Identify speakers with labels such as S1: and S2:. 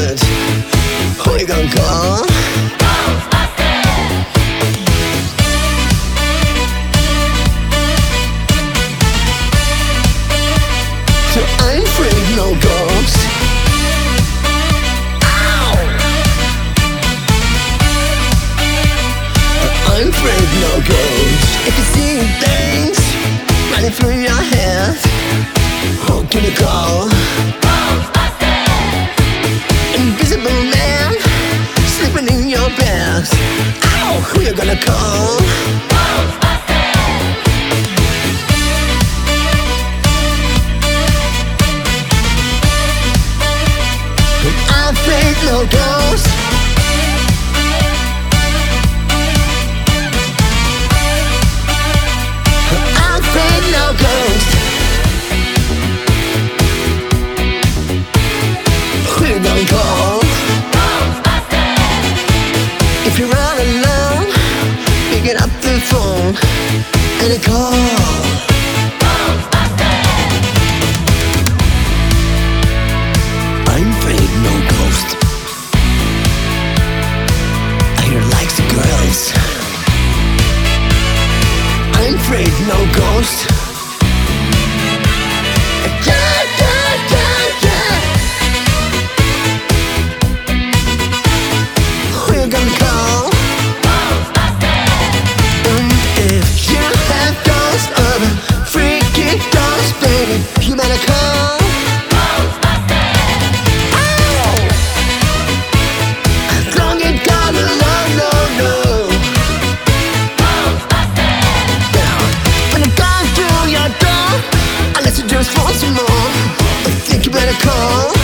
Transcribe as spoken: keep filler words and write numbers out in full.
S1: it. Who you gonna call? So I ain't afraid of no ghost. Ow! I ain't afraid of no ghost. If you see things running through your head, who can you call? Invisible man sleeping in your bed. Ow! Who you gonna call? I ain't no ghost. I ain't no ghost. Who you gonna call? If you're all alone, pick up the phone and call. I'm afraid no ghost. I hear likes the girls. I'm afraid no ghost. Yeah, yeah, yeah, yeah. Who you gonna call? Um, if you have ghosts or a freaky ghost, baby, you better call. Just want some more. I think you better call.